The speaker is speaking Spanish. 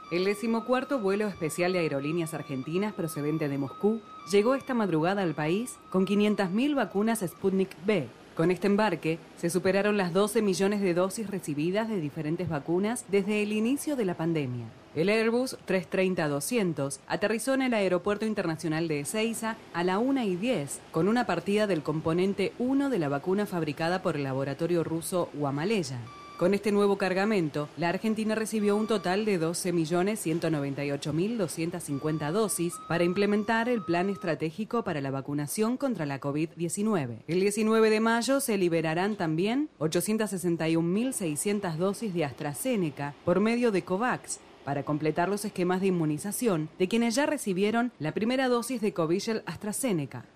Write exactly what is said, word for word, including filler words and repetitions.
El decimocuarto vuelo especial de Aerolíneas Argentinas procedente de Moscú llegó esta madrugada al país con quinientas mil vacunas Sputnik V. Con este embarque se superaron las doce millones de dosis recibidas de diferentes vacunas desde el inicio de la pandemia. El Airbus trescientos treinta doscientos aterrizó en el Aeropuerto Internacional de Ezeiza a la una y diez con una partida del componente uno de la vacuna fabricada por el laboratorio ruso Gamaleya. Con este nuevo cargamento, la Argentina recibió un total de doce millones ciento noventa y ocho mil doscientas cincuenta dosis para implementar el plan estratégico para la vacunación contra la COVID diecinueve. El diecinueve de mayo se liberarán también ochocientas sesenta y un mil seiscientas dosis de AstraZeneca por medio de COVAX, para completar los esquemas de inmunización de quienes ya recibieron la primera dosis de Covishield AstraZeneca.